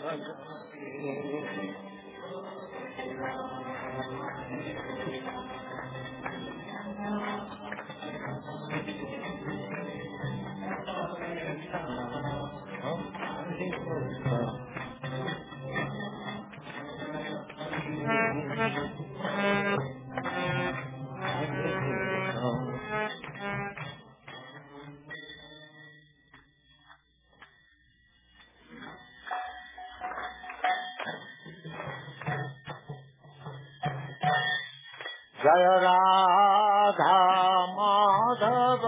जय राधा माधव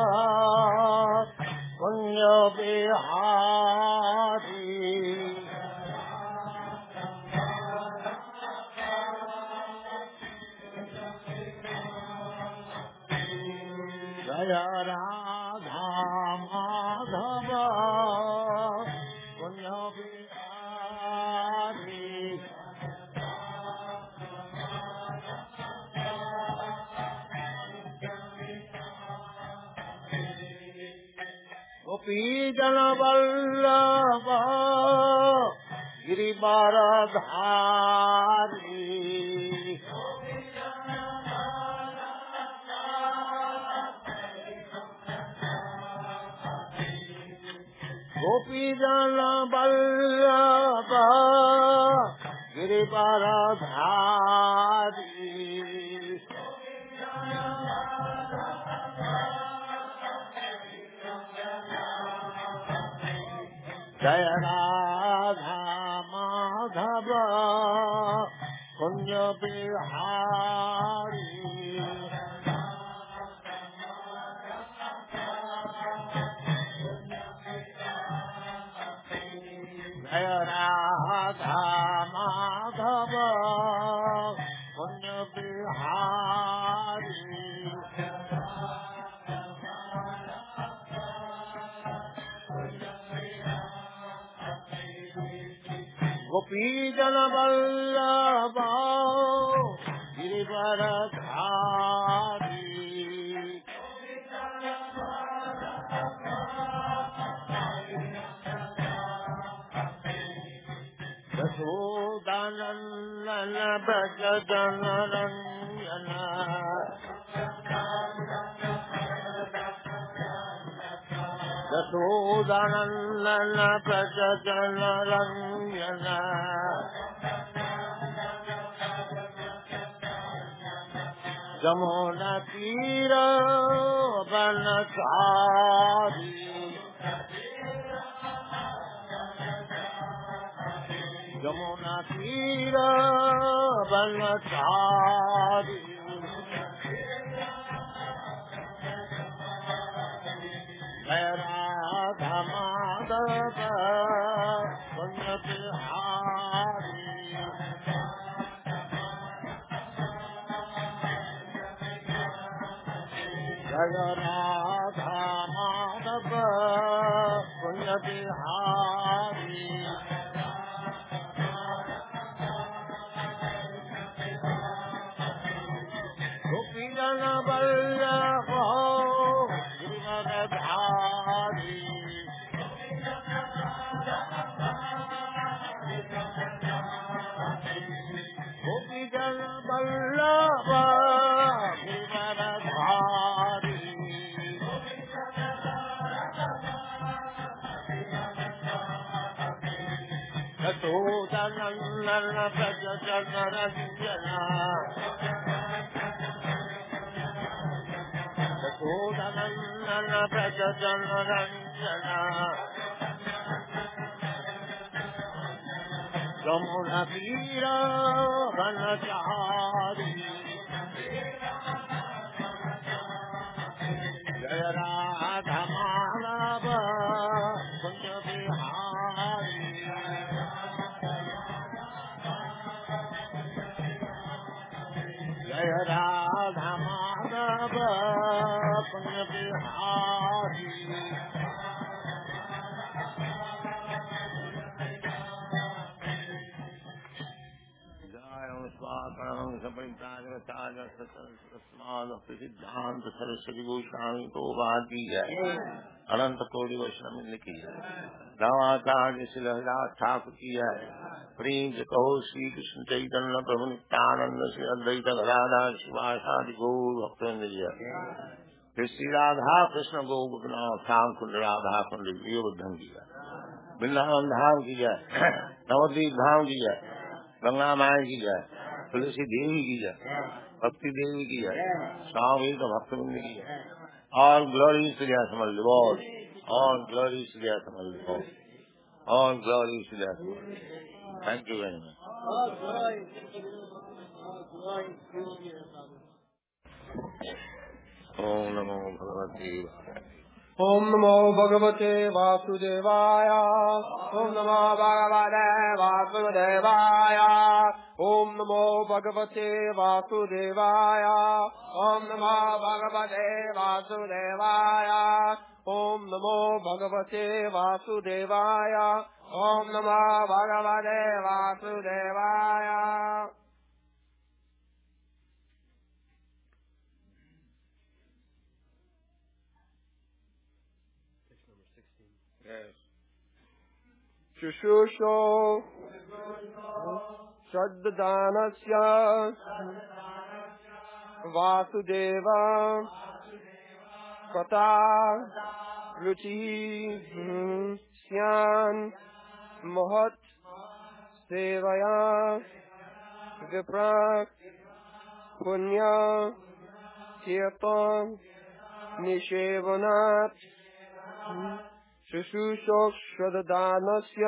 कुंज बिहारी जय राधा माधव कुंज बिहारी गोपी जन वल्लभ गिरिवरधारी गोपी जन वल्लभ गिरिवरधारी जय राधा माधव कुंज बिहारी जय राधा माधव कुंज बिहारी गोपी जन वल्लभ गिरिवरधारी यशोदानंदन ब्रज जन रंजन यशोदानंदन ब्रज जन रंजन जमुना तीर बनचारी जमुना तीर बनचारी जय राधा माधव कुंज बिहारी जय राधा माधव कुंज बिहारी गोपी जन वल्लभ गिरिवरधारी गोपी जन वल्लभ गिरिवरधारी यशोदानंदन ब्रज जन रंजन यशोदानंदन ब्रज जन रंजन जमुना तीर बनचारी जय राधा माधव कुंज बिहारी जय राधा माधव कुंज बिहारी जय स्वाकरणं सपरित्राण सिद्धांत सरस्वती गोस्वामी को बात की जाए, अनंत कोटि वैष्णव की जाए, रामाचार्य श्रीहरिदास ठाकुर की जाए, प्रेम से कहो श्री कृष्ण चैतन्य प्रभु नित्यानंद श्री अद्वैत गदाधर शिवासादि गौर भक्तवृंद की जाए, फिर श्री राधा कृष्ण गोपनाथ श्याम कुंड राधा कुंड योगधन की जाए, वृंदावन धाम की जाए, नवद्वीप धाम की जाए, गंगा माया की जाए, तुलसी देवी की जाए, भक्ति देवी की जाए, स्वामी का भक्तवृंद की जाए, और ग्लोरी सूर्या समझ लो, और ग्लोरी सूर्या समझ लो, और ग्लोरी सूर्या समझ लो। Thank you very much. ओम नमो भगवते ओम नमो भगवते वासुदेवाय। ओम नमो भगवते वासुदेवाय। ओम नमो भगवते वासुदेवाय। ओम नमो भगवते वासुदेवाय। ओम नमो भगवते वासुदेवाय। ओम नमो भगवते वासुदेवाय। शुश्रूषो श्रद्धानस्य वासुदेव कथा रुचिः स्यान् महत् सेवया विप्राक् पुण्य तीर्थं निषेवनात् शुश्रूषो श्रद्धानस्य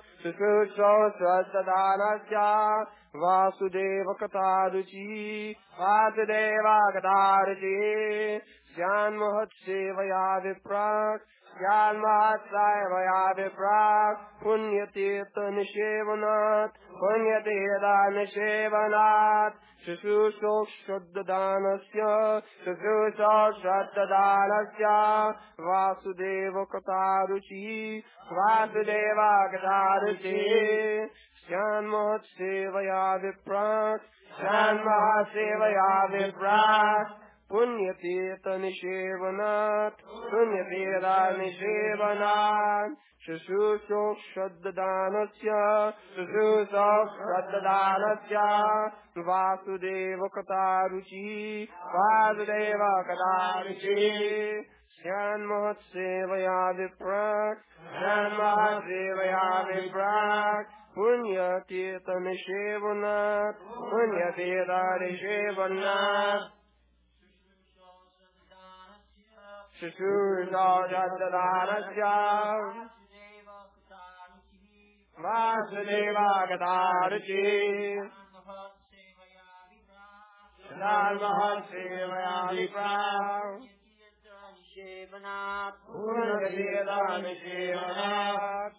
Vasudev कथारुचि Vasudeva कथारुचि स्यान्महत्सेवया विप्राक् स्यान्महत्सेवया विप्राक् पुण्यतीर्थनिषेवनात् पुण्यतीर्थनिषेवनात् शुश्रूषो श्रद्धानस्य Vasudev कथारुचि Vasudeva कथारुचि स्यान्महत्सेवया विप्राक् स्यान्महत्सेवया विप्राक् पुण्यतीर्थनिषेवनात् पुण्यतीर्थनिषेवनात् शुश्रूषो श्रद्धानस्य Vasudev कथारुचि Vasudev कथारुचि स्यान्महत्सेवया विप्राक् स्यान्महत्सेवया विप्राक् पुण्यतीर्थनिषेवनात् पुण्यतीर्थनिषेवनात् शुश्रूषो श्रद्धानस्य Vasudeva कथारुचि स्यान्महत्सेवया विप्राक् पुण्यतीर्थनिषेवनात्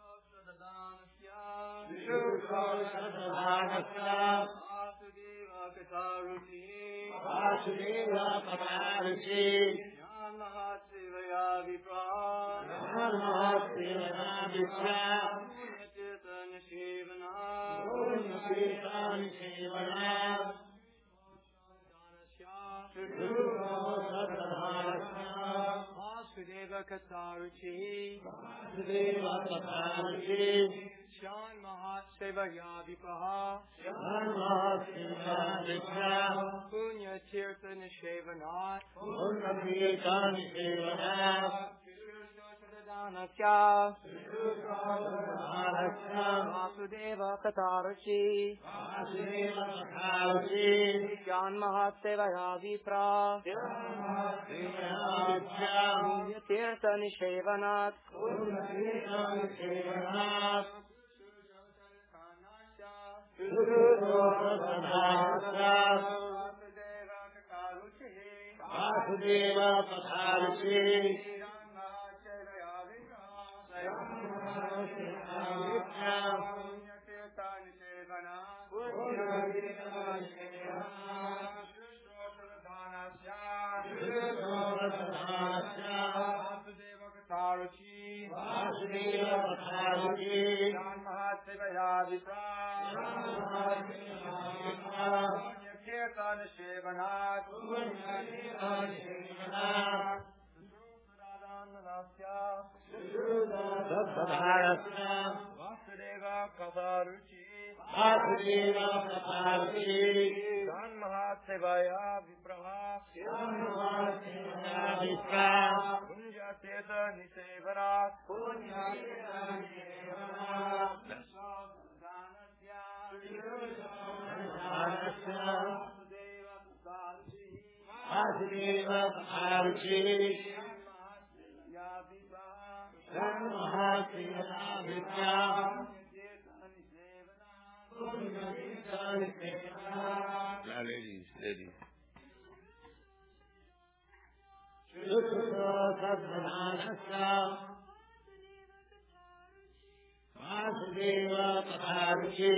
शुश्रूषो श्रद्धानस्य Vasudeva कथारुचि Vasudeva कथारुचि स्यान्महत्सेवया विप्राक् स्यान्महत्सेवया विप्राक् पुण्यतीर्थनिषेवनात् पुण्यतीर्थनिषेवनात् Vasudev कथारुचि Vasudeva कथारुचि स्यान्महत्सेवया विप्राक् स्यान्महत्सेवया विप्राक् पुण्यतीर्थनिषेवनात् पुण्यतीर्थनिषेवनात् Vasudev कथारुचि स्यान्महत्सेवया विप्राक् पुण्यतीर्थनिषेवनात् Vasudev कथारुचि Kirtan Shivanat Vasudeva Katharuchi Dan Mahatsevaya Vipraha Kunja Teta Nisevanat Vasudeva Katharuchi Ladies. Vasudeva Katharuchi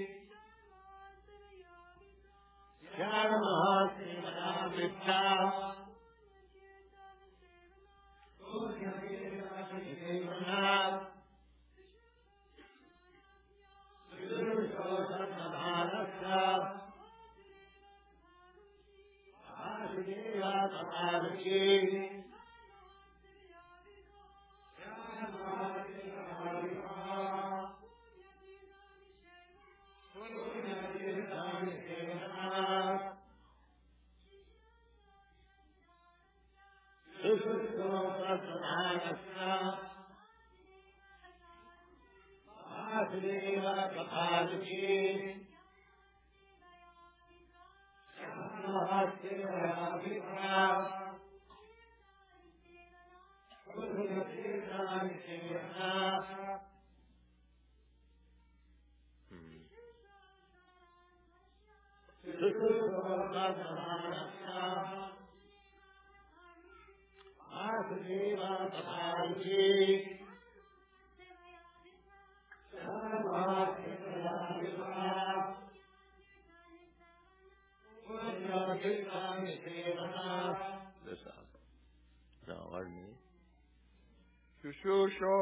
Shushusho,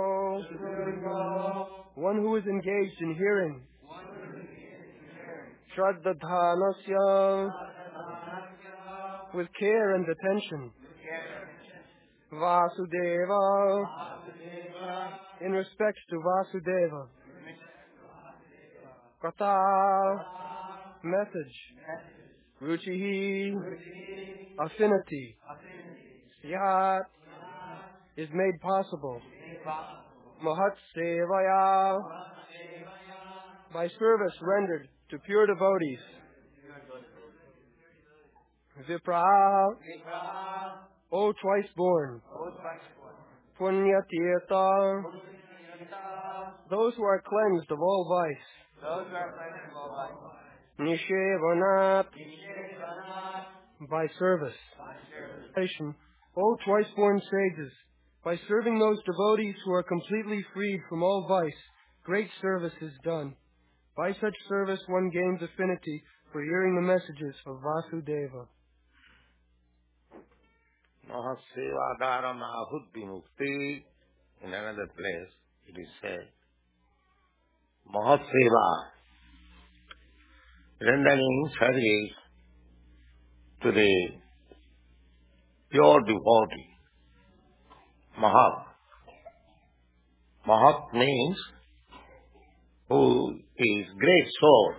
one who is engaged in hearing. Shraddha-dhanasya, with care and attention. Vasudeva, in respect to Vasudeva. Katha, message. Ruchihi, affinity. Yat, is made possible. Mahat Sevaya, by service rendered to pure devotees. Vipra, O twice born. Punyatirtha, those who are cleansed of all vice. Nishevanat, by service. O twice born sages, by serving those devotees who are completely freed from all vice, great service is done. By such service one gains affinity for hearing the messages of Vasudeva. Mahasevadaram ahuti mukti. In another place it is said, Mahaseva, rendering service to the pure devotee. Mahat means who is great soul.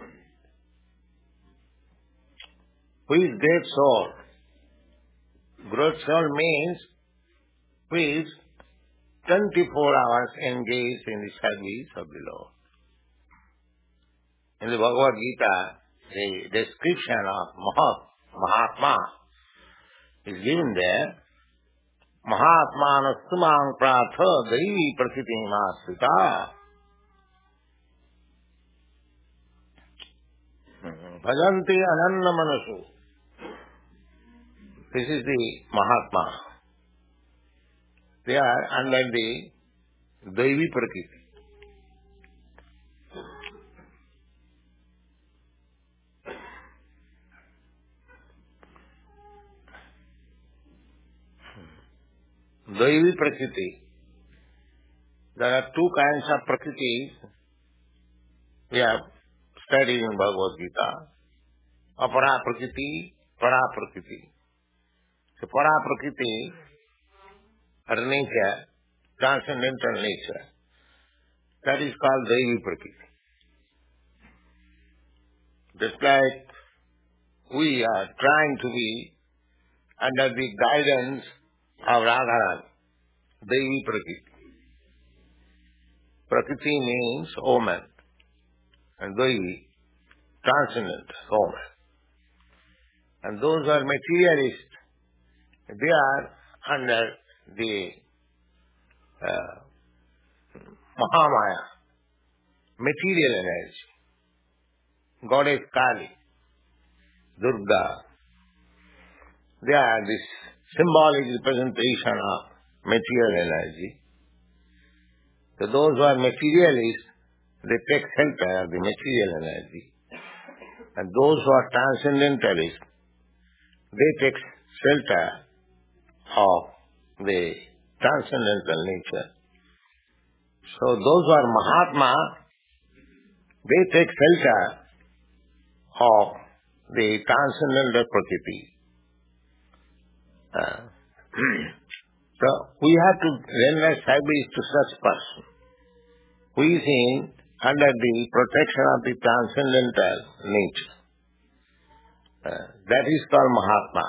Who is great soul? Great soul means who is 24 hours engaged in the service of the Lord. In the Bhagavad Gita, the description of Mahatma is given there. Mahatmanastumang pratha daivi prakriti masrita bhajanti ananna manasu. This is the Mahatma. They are under the Daivi Prakriti. Daivi Prakriti. There are two kinds of Prakritis we have studied in Bhagavad Gita. apara prakriti, para prakriti. So para prakriti, her nature, transcendental nature, that is called Devi Prakriti. Just like we are trying to be under the guidance of Radharani, Devi Prakriti. Prakriti means woman, and Devi, transcendent woman. And those who are materialists, they are under the Mahamaya, material energy. Goddess Kali, Durga, they are this symbolic representation of material energy. So those who are materialists, they take shelter of the material energy. And those who are transcendentalists, they take shelter of the transcendental nature. So those who are Mahatma, they take shelter of the transcendental Prakriti. So we have to render service to such person who is in under the protection of the transcendental nature. That is called Mahatma.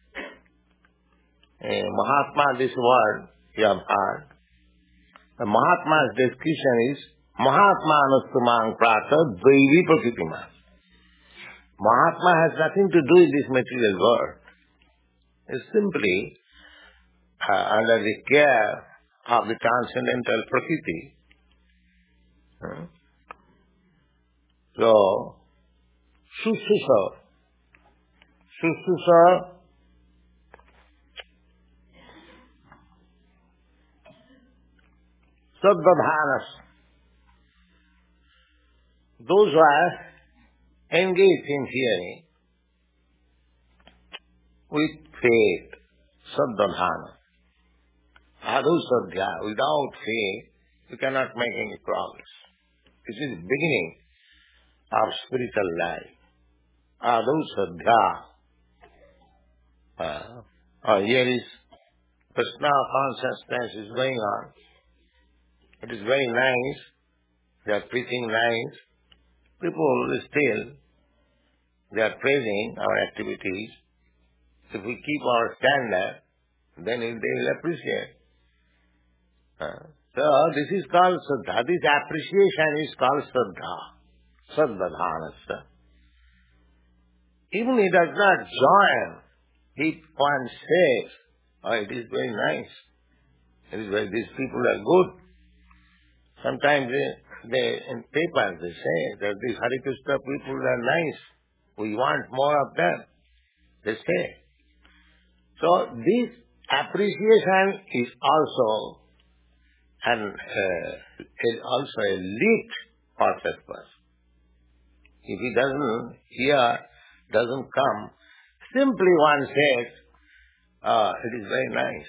Mahatma, this word you have heard. The Mahatma's description is Mahatma Anustumang Prata Devi Prakritima. Mahatma has nothing to do with this material world. It's simply under the care of the transcendental Prakriti. So, Sususa Sadvadhanas. Those who are engaged in hearing with faith, Sadvadhana. Adhu Sadhya, without faith, you cannot make any progress. This is the beginning of spiritual life. Adhu Sadhya. Here is Krishna consciousness is going on. It is very nice. They are preaching nice. People still, they are praising our activities. If we keep our standard, then they will appreciate. So this is called Saddha. This appreciation is called Saddha. Saddhadhanasa. Even he does not join. If one says, oh, it is very nice. These people are good. Sometimes they in papers they say that these Hare Krishna people are nice. We want more of them. They say. So this appreciation is also a lift for such person. If he doesn't hear, doesn't come, simply one says, it is very nice.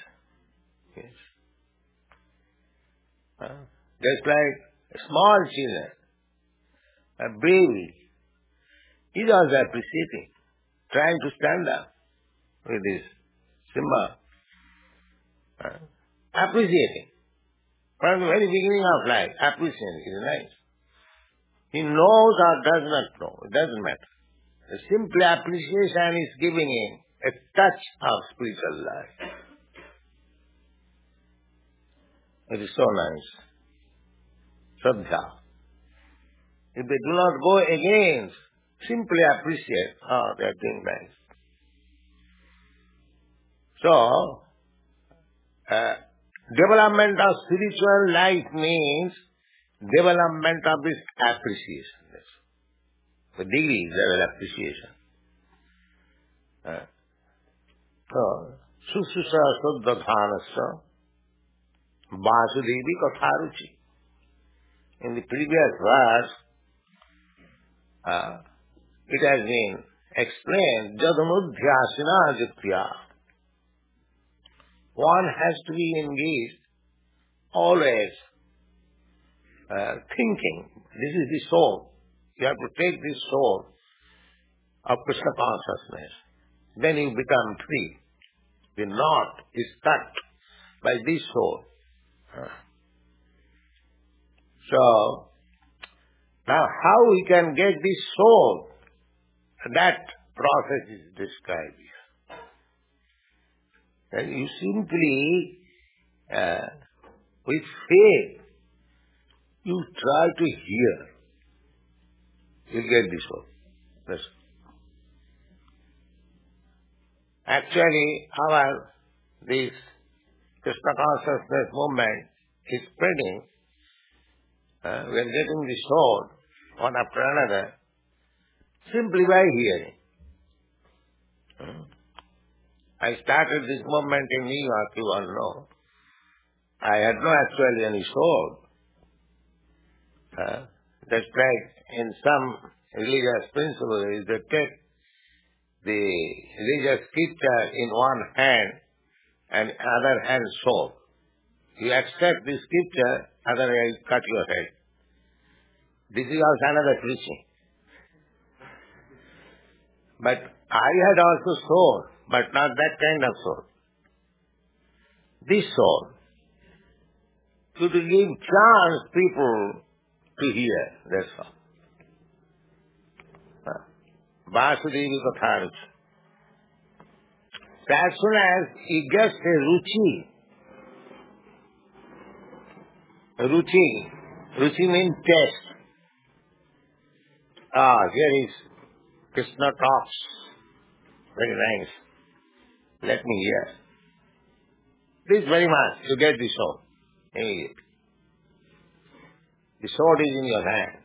Yes. Just like small children, a baby, he is also appreciating, trying to stand up with this symbol. Appreciating. From the very beginning of life, appreciating is nice. He knows or does not know, it doesn't matter. The simple appreciation is giving him a touch of spiritual life. It is so nice. Saddha. If they do not go against, simply appreciate, they are doing nice. So, development of spiritual life means development of this appreciation. The degree level appreciation. So, Sususa Saddhadhanasa Vasudevi Katharuchi. In the previous verse, it has been explained, Jadamudhyasina Jittya. One has to be engaged, always thinking. This is the soul. You have to take this soul of Krishna consciousness, then you become free. The knot is cut by this soul. So, now how we can get this soul, that process is described here. And you simply, with faith, you try to hear. You get this soul. Yes. Actually, this Krishna consciousness movement is spreading. We are getting the soul one after another simply by hearing. I started this movement in New York, you all know. I had no actually any soul. That's like in some religious principle is they take the religious scripture in one hand and other hand soul. You accept the scripture, otherwise cut your head. This is also another preaching. But I had also soul, but not that kind of soul. This soul, to give chance people to hear, that's all. Vasudevi Katharuchi. So as soon as he gets a ruchi means taste. Here is Krishna talks. Very nice. Let me hear. This very much, you get the soul. Immediately. The sword is in your hand.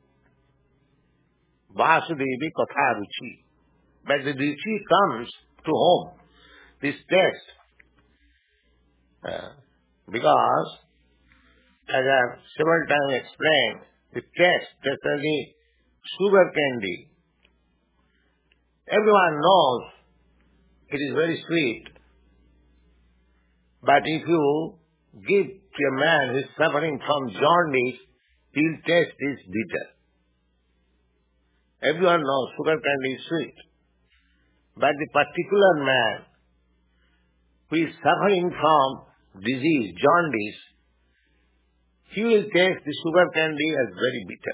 Vasudevi Katha Ruchi. But the Ruchi comes to whom? This taste. Because, as I have several times explained, the taste, just as the sugar candy, everyone knows it is very sweet. But if you give to a man who is suffering from jaundice, he will taste this bitter. Everyone knows sugar candy is sweet. But the particular man who is suffering from disease, jaundice, he will taste the sugar candy as very bitter.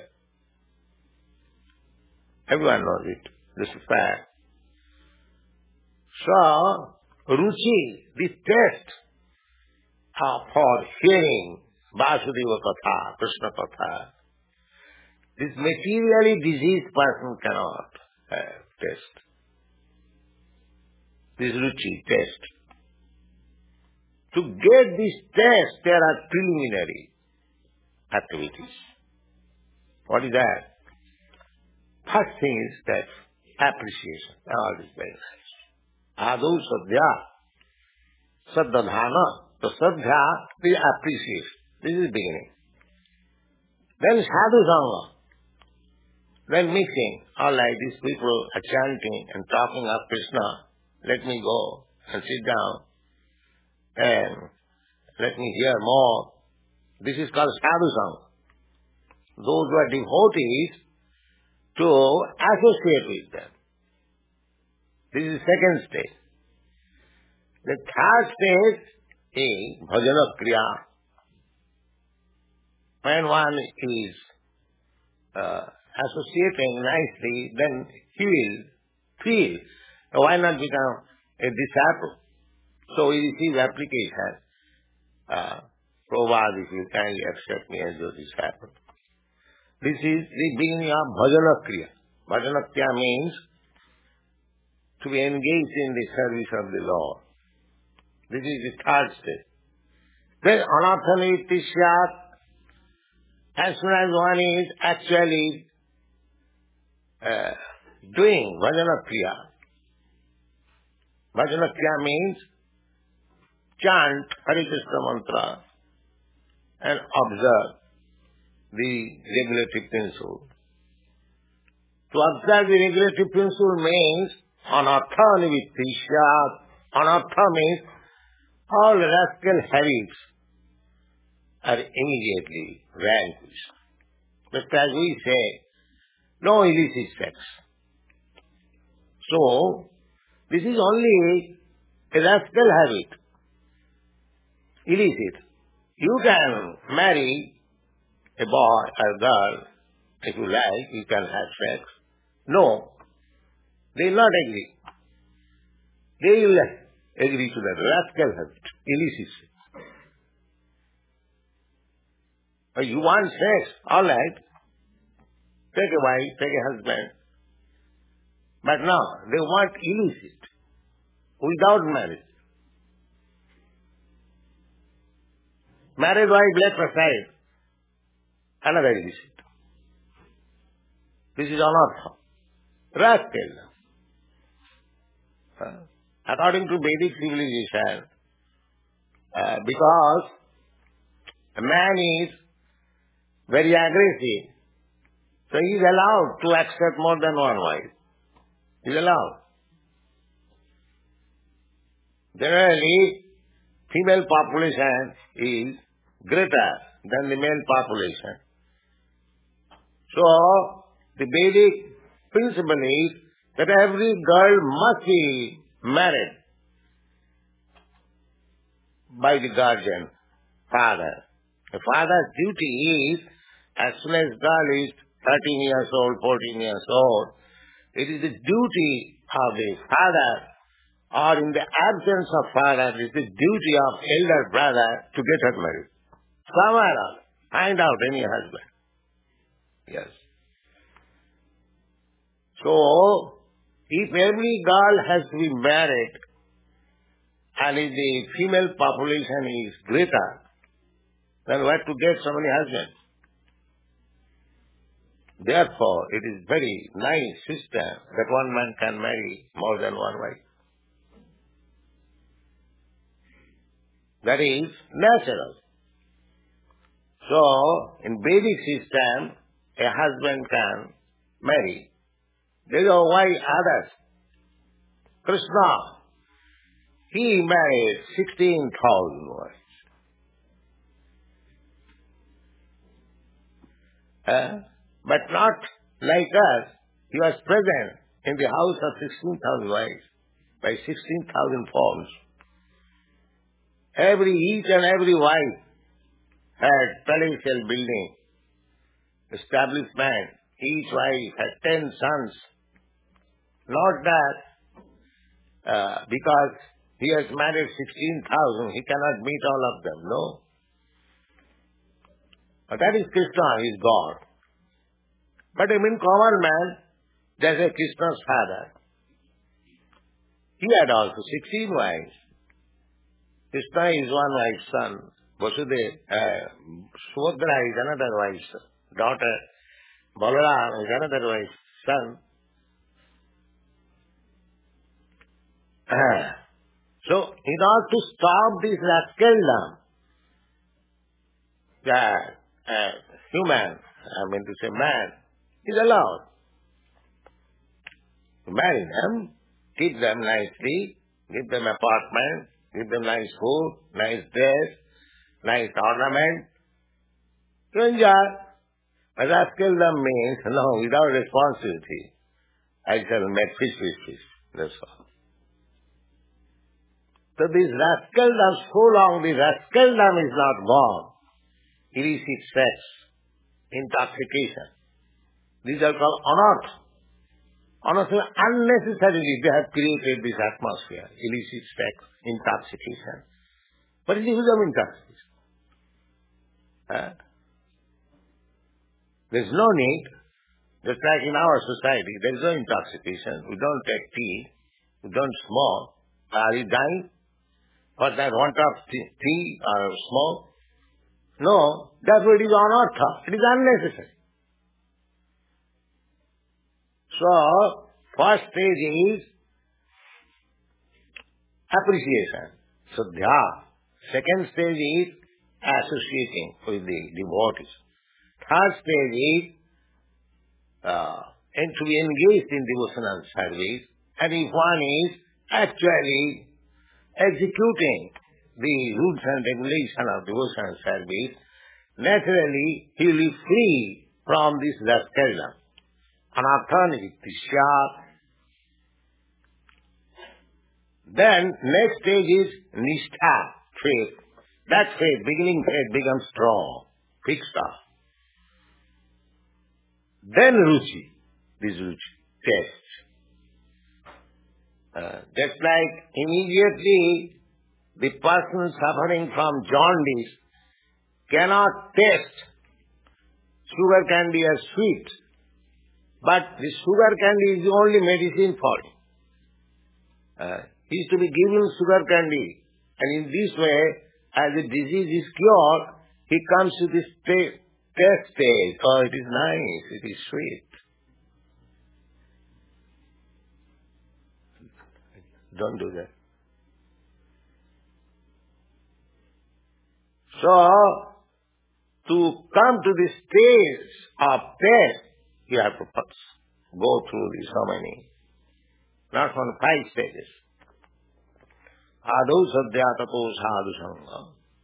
Everyone knows it. This is fact. So, ruchi, the taste for hearing Vasudeva Katha, Krishna Katha, this materially diseased person cannot have taste. This ruchi, taste. To get this taste, there are preliminary activities. What is that? First thing is that appreciation. All these things. Adu sadhya, saddhana. So sadhya, the appreciation. This is the beginning. Then sadhu sangha. Then mixing. All like these people are chanting and talking of Krishna. Let me go and sit down and let me hear more. This is called sadhu sangha. Those who are devotees to associate with them. This is the second stage. The third stage is bhajana kriya. When one is associating nicely, then he will feel, why not become a disciple? So he receives application. Prabhupada, if you kindly accept me as your disciple. This is the beginning of bhajana kriya. Bhajana kriya means to be engaged in the service of the Lord. This is the third stage. Then anarthaniti syat. As soon as one is actually doing bhajana kriya. Bhajana kriya means chant Hare Krishna mantra and observe the regulative principle. To observe the regulative principle means anartha nivitti syat. Anartha means all rascal habits are immediately vanquished. Just as we say, no illicit sex. So, this is only a rascal habit, illicit. You can marry a boy or a girl, if you like, you can have sex. No, they will not agree. They will agree to that rascal habit, illicit. You want sex, all right. Take a wife, take a husband. But no, they want illicit, without marriage. Married wife left aside, another illicit. This is anartha, rascal. According to Vedic civilization, because a man is very aggressive, so he is allowed to accept more than one wife. He is allowed. Generally, female population is greater than the male population. So, the Vedic principle is that every girl must be married by the guardian, father. The father's duty is, as soon as girl is 13 years old, 14 years old, it is the duty of the father, or in the absence of father, it is the duty of elder brother to get her married. Somewhere else, find out any husband. Yes. So, if every girl has to be married, and if the female population is greater, then where to get so many husbands? Therefore, it is very nice system that one man can marry more than one wife. That is natural. So, in Vedic system, a husband can marry. There is why others. Krishna, he married 16,000 wives. But not like us. He was present in the house of 16,000 wives by 16,000 forms. Each and every wife had palatial building, establishment. Each wife had 10 sons. Not that because he has married 16,000, he cannot meet all of them. No. But that is Krishna, he is God. But I mean common man, just like Krishna's father, he had also 16 wives. Krishna is one wife's son. Vasudeva, Subhadra is another wife's daughter. Balaram is another wife's son. So, in order to stop this rascaldom, human, man, is allowed to marry them, keep them nicely, give them apartment, give them nice food, nice dress, nice ornament, to enjoy. But rascaldom means, no, without responsibility. I shall make fish. That's all. So this rascaldom, so long the rascaldom is not gone, illicit sex, intoxication, these are called anartha. Anartha, unnecessarily they have created this atmosphere, illicit sex, intoxication. What is the use of intoxication? There is no need. Just like in our society, there is no intoxication. We don't take tea, we don't smoke. Are you dying for that want of tea or smoke? No, that's what it is anartha. It is unnecessary. So, first stage is appreciation, Shuddha. Second stage is associating with the devotees. Third stage is and to be engaged in devotional service. And if one is actually executing the rules and regulation of devotional service, naturally he will be free from this rascaldom. Anartha nivrittisya. Then next stage is nishtha, faith. That faith, beginning faith, becomes strong, fixed up. Then ruchi, this ruchi, taste. Just like immediately the person suffering from jaundice cannot taste sugar candy as sweet, but the sugar candy is the only medicine for him. He is to be given sugar candy, and in this way, as the disease is cured, he comes to this taste stage. Oh, it is nice, it is sweet. Don't do that. So, to come to this stage of taste, you have to first go through so many, not on 5 stages. Adau sadhya tato sadhu sangha.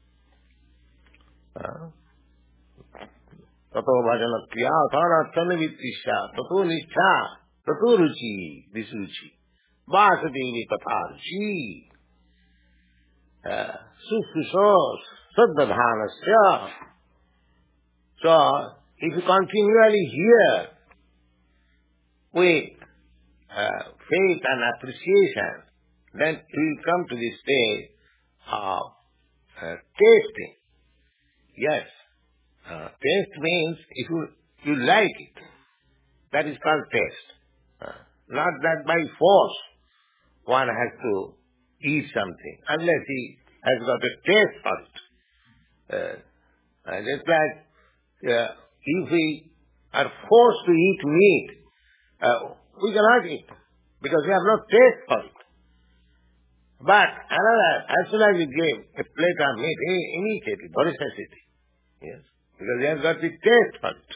Tato bhajana kriya thana tanvittisya. Tato nishtha. Tato ruchi. This ruchi. Vasadevi katha ruchi. Sushusos saddadhanasya. So, if you continually hear with faith and appreciation, then you come to the stage of tasting. Yes, taste means if you like it, that is called taste. Not that by force one has to eat something, unless he has got a taste for it. Just like if we are forced to eat meat, we cannot eat, because we have no taste for it. But as soon as you give a plate of meat, immediately, for necessity. Yes, because he has got the taste for it.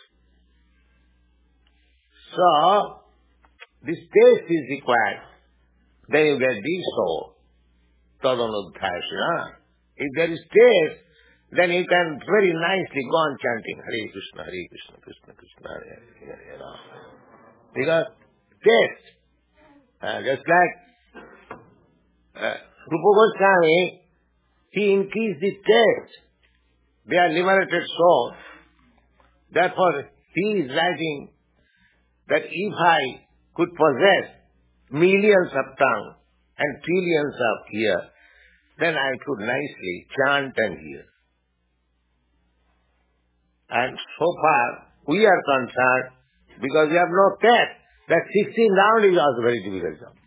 So, this taste is required. Then you get the soul. Tadanudhashina. If there is taste, then you can very nicely go on chanting Hare Krishna, Hare Krishna, Krishna Krishna, you know. Because taste, just like Rupa Goswami, he increased the taste. They are liberated souls. Therefore, he is writing that if I could possess millions of tongues and trillions of ears, then I could nicely chant and hear. And so far, we are concerned, because we have no taste, that 16 round is also very difficult job.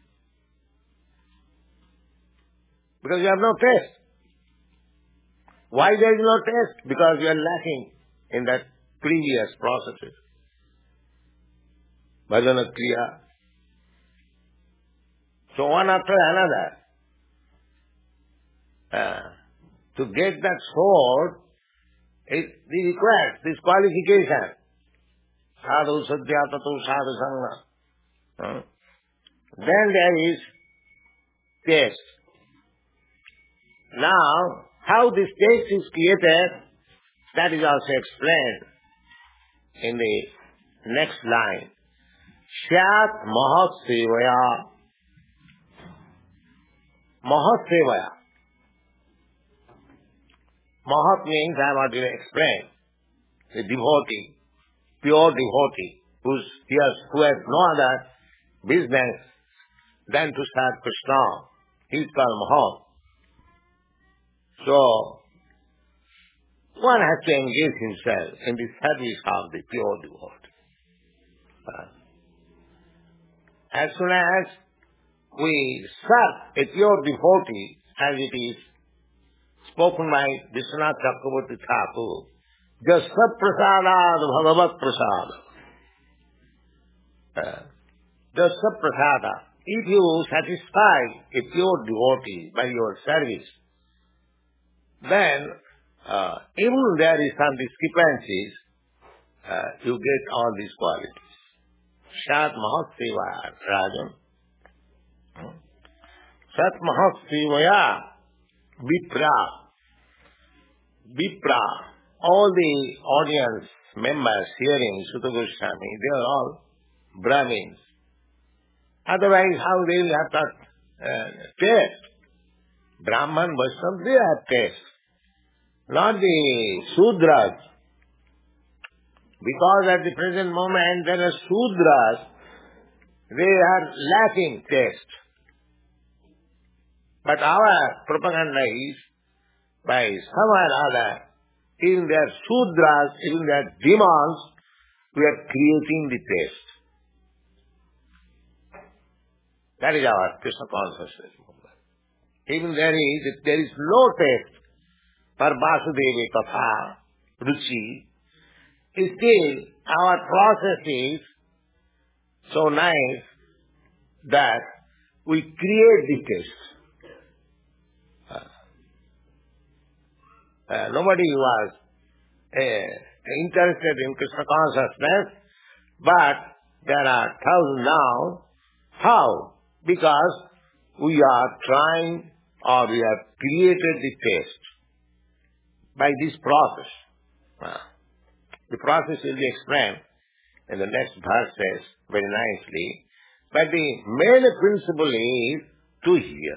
Because you have no taste. Why there is no taste? Because you are lacking in that previous processes. Bhajana kriya. So one after another. To get that sword, it requires this qualification. Sadhu sadhya tato sadhu sangha. Then there is taste. Now, how this taste is created, that is also explained in the next line. Syat mahat sevaya. Mahat sevaya. Mahat means, I want to explain, the devotee, pure devotee, who has no other business than to serve Krishna. He is called Mahat. So, one has to engage himself in the service of the pure devotee. As soon as we serve a pure devotee, as it is spoken by Vishwanath Chakravarti Thakur, Jasa prasadad bhagavat prasad. Jasa prasada. If you satisfy a pure devotee by your service, then even there is some discrepancies, you get all these qualities. Sat Mahat Sevaya, Rajan. Sat Mahat Sevaya, Vipra. All the audience members hearing Sutta Goswami, they are all Brahmins. Otherwise, how they will have taste. Brahman, Vaishnava, they have taste. Not the Sudras. Because at the present moment there are Sudras, they are lacking taste. But our propaganda is, by some or other, even their Sudras, even their demons, we are creating the taste. That is our Krishna consciousness movement. Even if there is no taste for Vasudeva Katha, Ruchi, still our process is so nice that we create the taste. Nobody was interested in Krishna consciousness, but there are thousands now. How? Because we are trying or we have created the taste by this process. The process will be explained in the next verses very nicely. But the main principle is to hear.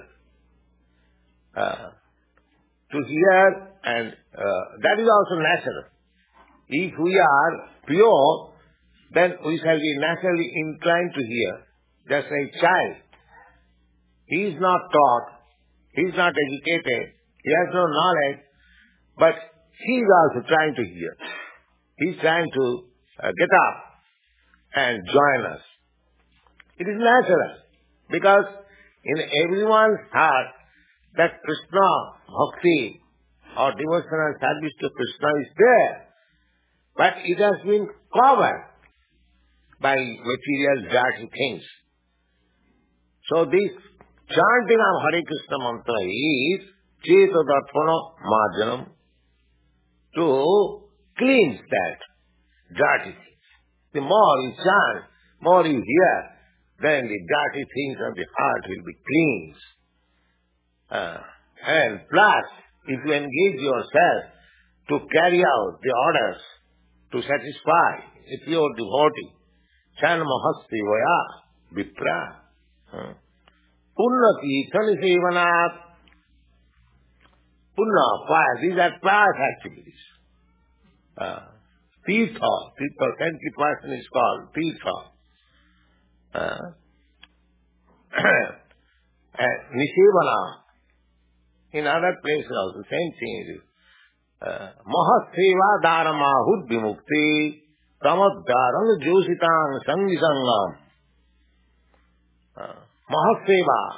To hear, and that is also natural. If we are pure, then we shall be naturally inclined to hear. Just like a child. He is not taught, he is not educated, he has no knowledge, but he is also trying to hear. He is trying to get up and join us. It is natural, because in everyone's heart, that Krishna bhakti or devotional service to Krishna is there. But it has been covered by material dirty things. So this chanting of Hare Krishna mantra is Cheta Darpana Marjanam, to cleanse that dirty things. The more you chant, more you hear, then the dirty things of the heart will be cleansed. And plus, if you engage yourself to carry out the orders to satisfy a pure devotee, Chan Mahasti Vaya Vipra. Punnati Tanisevanat. Punna, fire, these are pious activities. Tirtha, saintly person is called Tirtha. Nisevana. In other places also, same thing. Mahaseva dharamahud vimukti tamadharang jositang sangisangam. Mahaseva,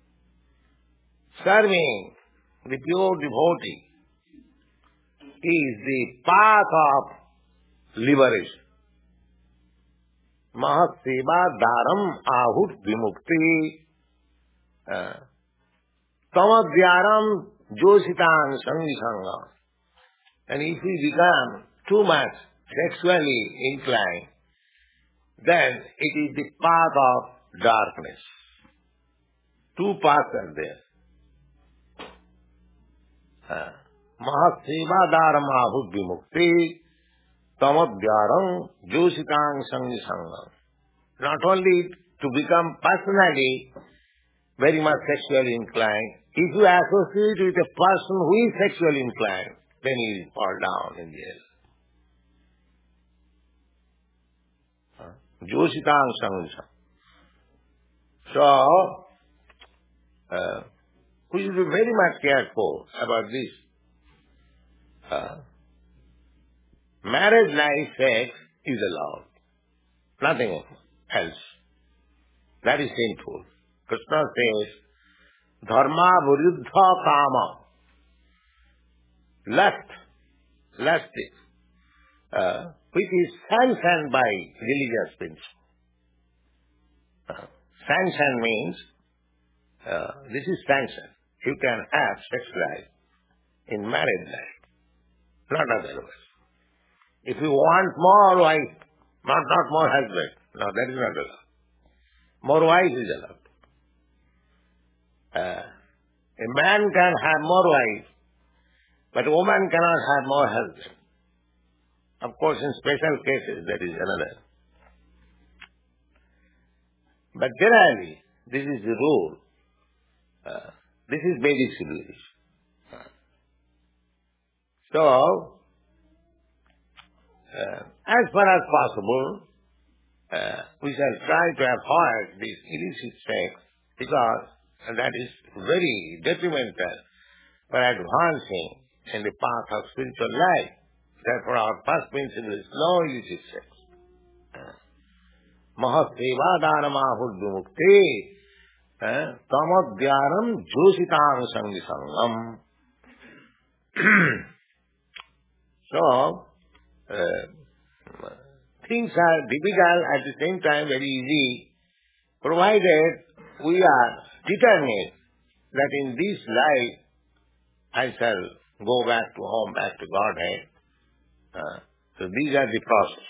serving the pure devotee, is the path of liberation. Mahaseva dharam ahud vimukti tamadhyaram jositang sangisangam. And if we become too much sexually inclined, then it is the path of darkness. Two paths are there. Mahaseva dharamahud vimukti tamadhyaram jositang sangisangam. Not only to become personally very much sexually inclined, if you associate with a person who is sexually inclined, then he will fall down in the hell. Jositang sangisangam. So, we should be very much careful about this. Marriage life sex is allowed. Nothing else. That is sinful. Krishna says, Dharma viruddha kama. Lust which is sanctioned by religious principle. Sanction means, this is sanction. You can have sex life in married life, not otherwise. If you want more wife, not more husband, no, that is not allowed. More wife is allowed. A man can have more wife, but a woman cannot have more husband. Of course, in special cases, that is another. But generally, this is the rule. This is Vedic civilization. So, as far as possible, we shall try to avoid this illicit sex because that is very detrimental for advancing in the path of spiritual life. Therefore, our first principle is no illicit sex. Mahatsevadhanamahudvimukti tamadhyaram jositam sangisangam. So, things are difficult, at the same time very easy, provided we are determined that in this life I shall go back to home, back to Godhead. So these are the process.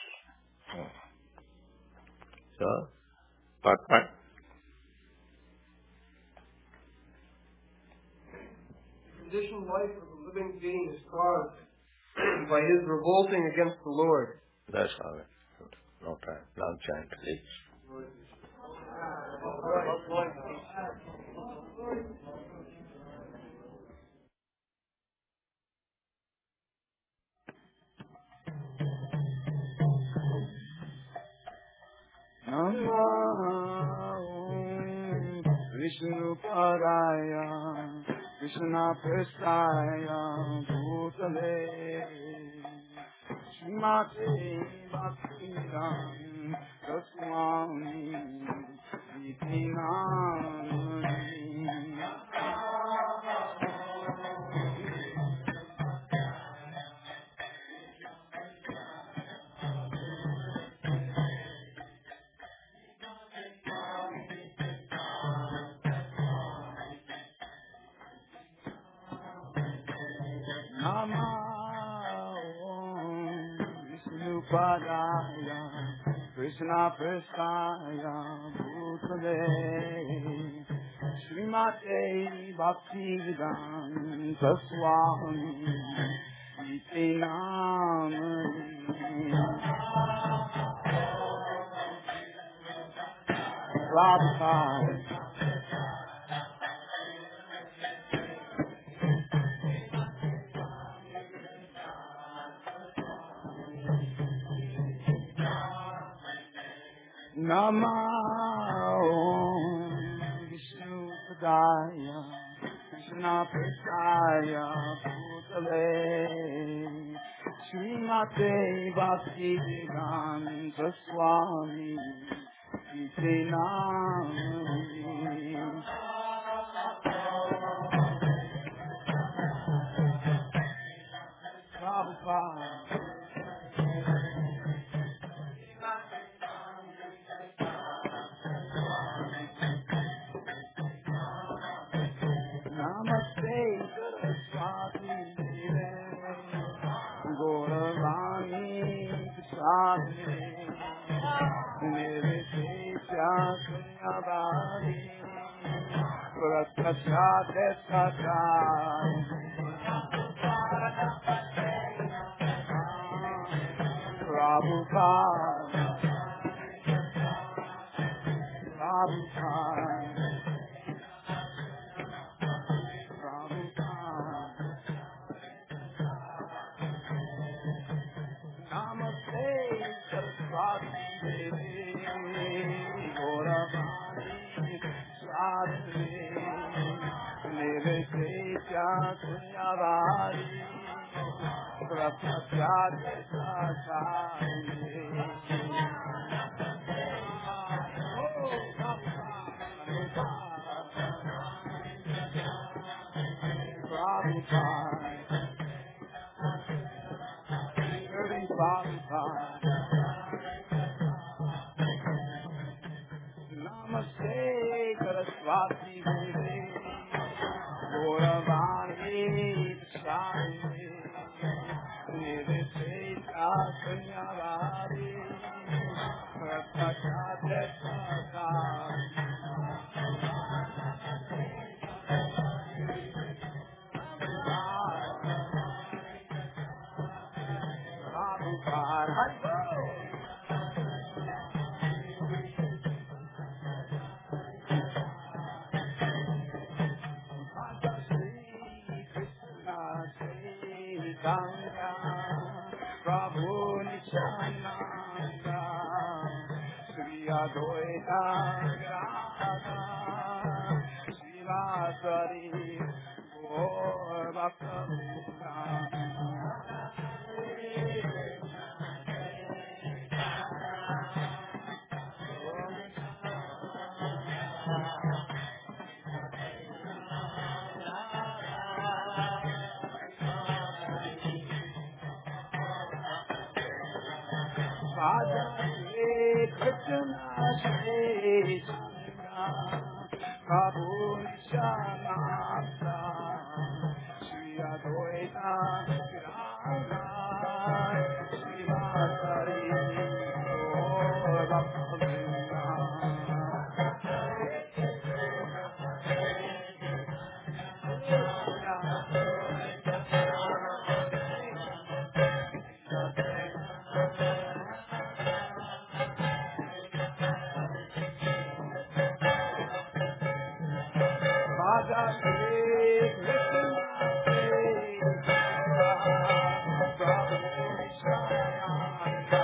So, but the conditioned life of a living being is caused by his revolting against the Lord. That's all right. No time. Now chant, please. Vishnu Paraya, Krishna Prestaya, Bhutale, Shrimate Bhaktiram, Taswami, Itinamani. Nama Om Vishnu Padaya Krishna Prestaya Bhutale Srimate Bhaktivedanta Swami Iti Namani Prabhupada Nama Om Vishnu Padaya Krishna Prestaya Bhutale Srimate Bhaktivedanta Swami Iti Namani Prabhupada Namaste Saraswati Deve Gauravani Prasade Nirvishesha Sunyavadi Pratasade Satai Prabhupada Prabhupada Namaste Saraswati Devi Gauravani Prasade Nirvishesha Sunyavadi Pratasade Satai Prabhupada Namaste Saraswati Devi Gauravani Prasade Nirvishesha Sunyavadi Pratasade Satai Ganga, Prabhu Nityananda, Sri Advaita Radha, Srivasari, Gaur Bhakta. Radha Shri Krishna Shri Chandra, Prabhu Nityananda, Shri Advaita Radha, Srivasari, Gaur Bhakta. Radha Shri Krishna Shri Radha, Prabhu Nityananda,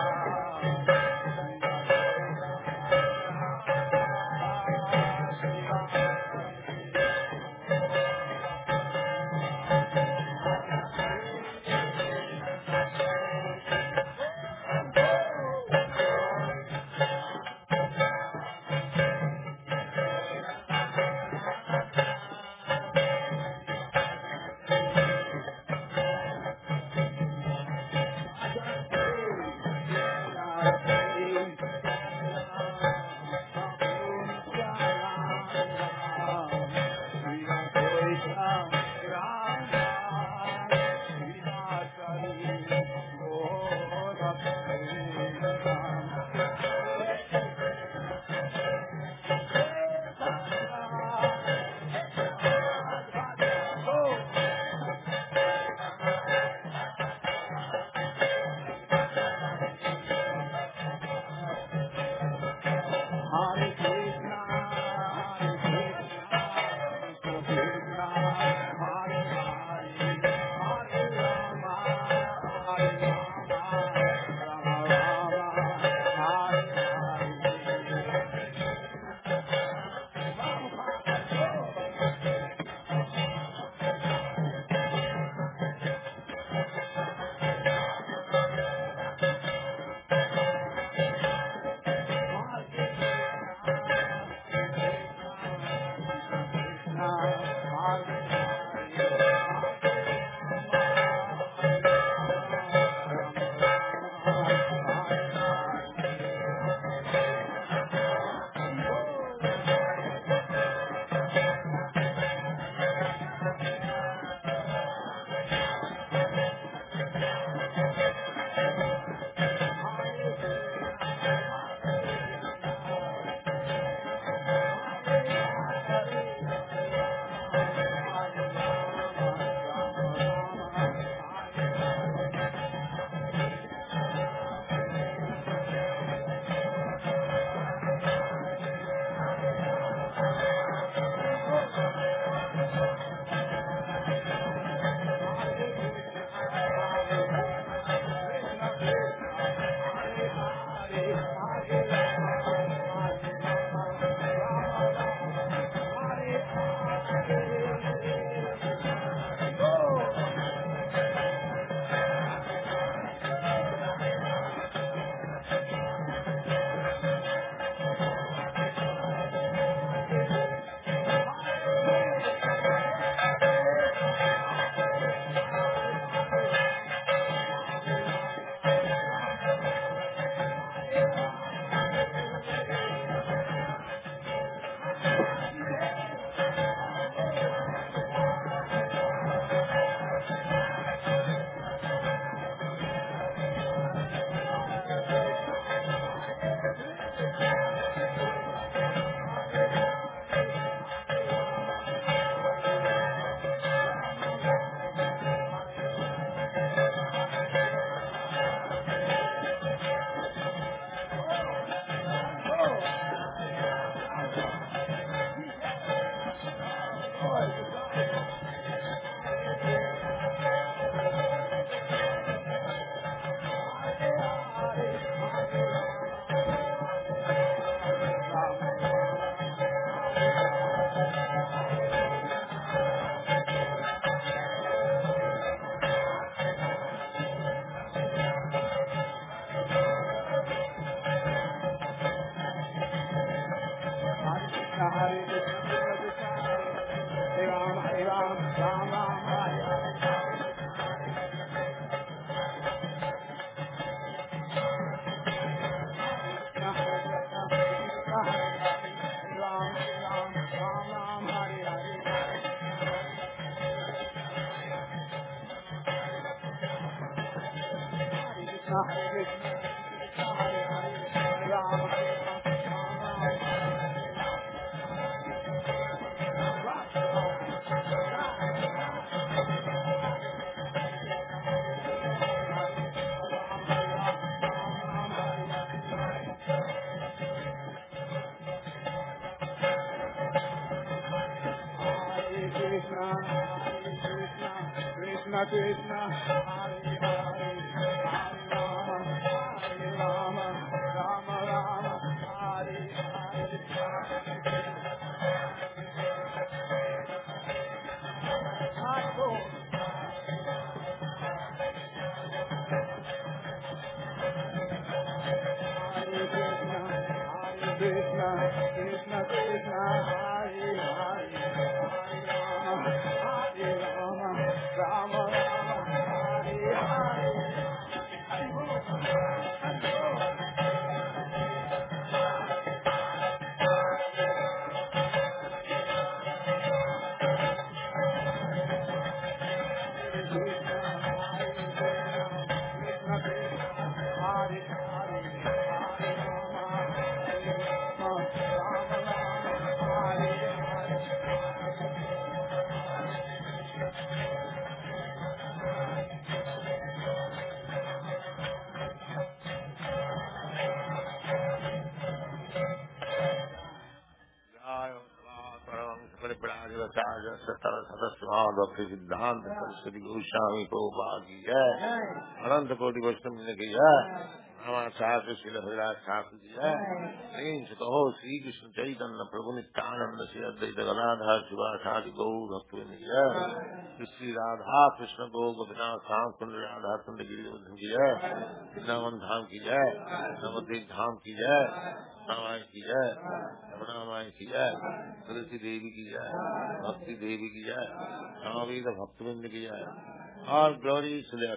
भक्ति सिद्धांत सरस्वती गोस्वामी प्रभुपाद की जय। अनंत कोटि वैष्णव की जय। रामाचार्य श्री हरिदास ठाकुर की जय। प्रेम से कहो श्री कृष्ण चैतन्य प्रभु नित्यानंद श्री अद्वैत गदाधर शिवासादि गौर भक्तवृंद की जय। श्री राधा कृष्ण गो गोपीनाथ श्याम कुंड राधा कुंड गिरिवर्धन की जय। वृंदावन धाम की जय। नवद्वीप धाम की जय। रामायण की जय। रमणामाय की जय। तुलसी देवी की जय। भक्ति देवी की जय। नववीर भक्तवृंद की जय। All glory to the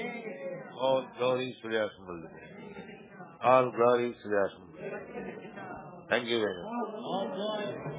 All glory to the All glory to the Thank you very much.